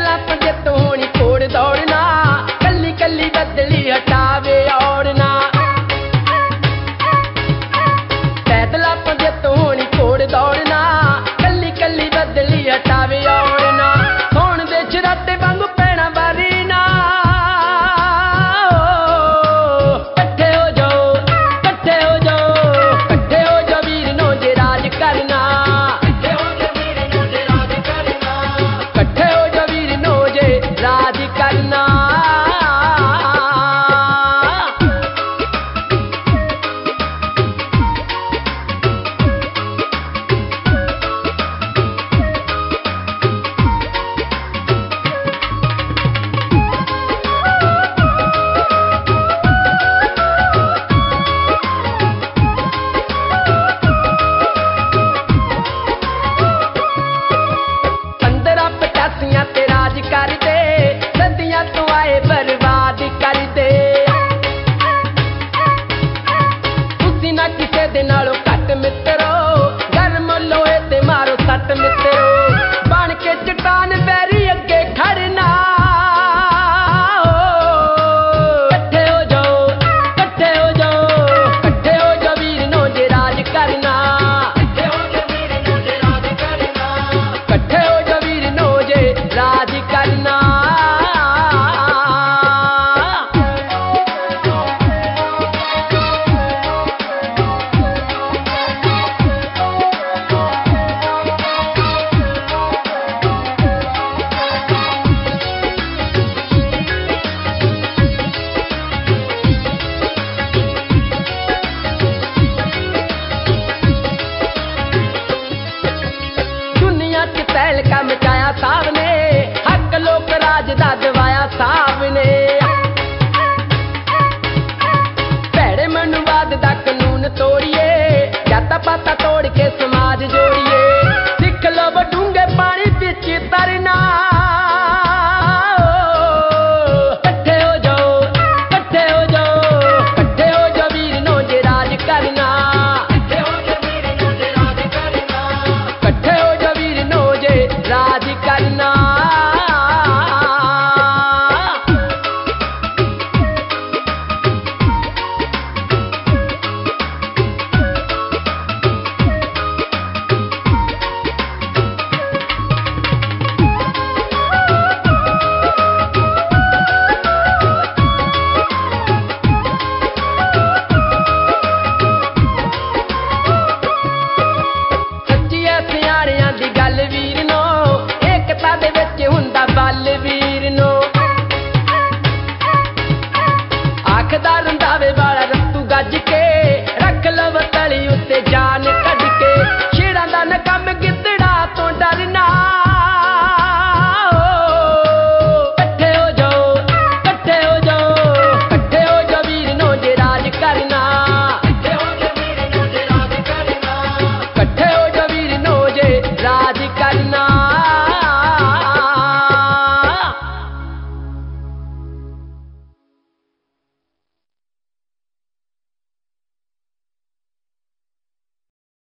पैदल अपने तो होनी कोड़ दौड़ना, कल्ली कल्ली बदली हटावे औड़ना। पैदल अपने तो होनी कोड़ दौड़ना, कल्ली कल्ली बदली हटावे औड़ना। सोन दे शराटे वांगू पैना बारी ना, कट्ठे हो जाओ, कट्ठे हो जाओ, कट्ठे हो जाओ वीर नो जे राज करना। कट्ठे हो जाओ वीर नो जे राज करना। ते राज कर दे, सदियां तो आए बर्बाद कर दे। तुसी ना किसे दे नालों घट मित्रो, गर्म लोहे ते मारो सट मित्रो। बन के चट्टान बैरी अगे खड़ना, कट्ठे हो जाओ, कट्ठे हो जाओ, कट्ठे हो जाओ वीर नो जे राज करना। कट्ठे हो जाओ वीर नो जे राज करना। कट्ठे हो जाओ वीर नो जे राज करना। दुनिया च तहलका मचाया साहब ने, हक लोक राज दा दवाया साहब ने। भैड़े मनुवाद दा कानून तोड़िए, जाता पाता तोड़ के समाज जोड़िए। सिख लो डूंगे पानी बिच तरना, कट्ठे हो जाओ, कट्ठे हो जाओ, कट्ठे हो जाओ वीर नो जे राज करना। कट्ठे हो जाओ वीर नो जे राज करना। कट्ठे हो जाओ वीर नो जे राज करना। सच्ची ऐ सियाणियां दी गल वीर नो, एकता दे विच हुंदा बल वीर